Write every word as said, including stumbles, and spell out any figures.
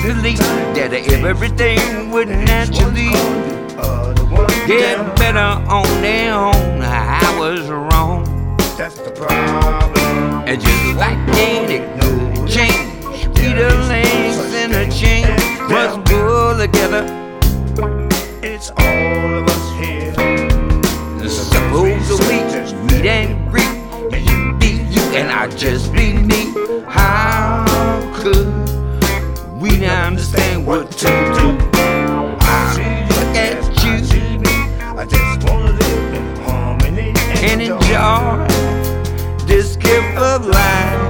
believe that everything would naturally get better on their own. I was wrong. That's the problem. And just like any good change, Peter links in a chain must pull together. It's all of us here. Suppose we meet and greet, you be you and I just be me. How could we not understand what to do? I look at you, I just wanna live in harmony and enjoy this gift of life.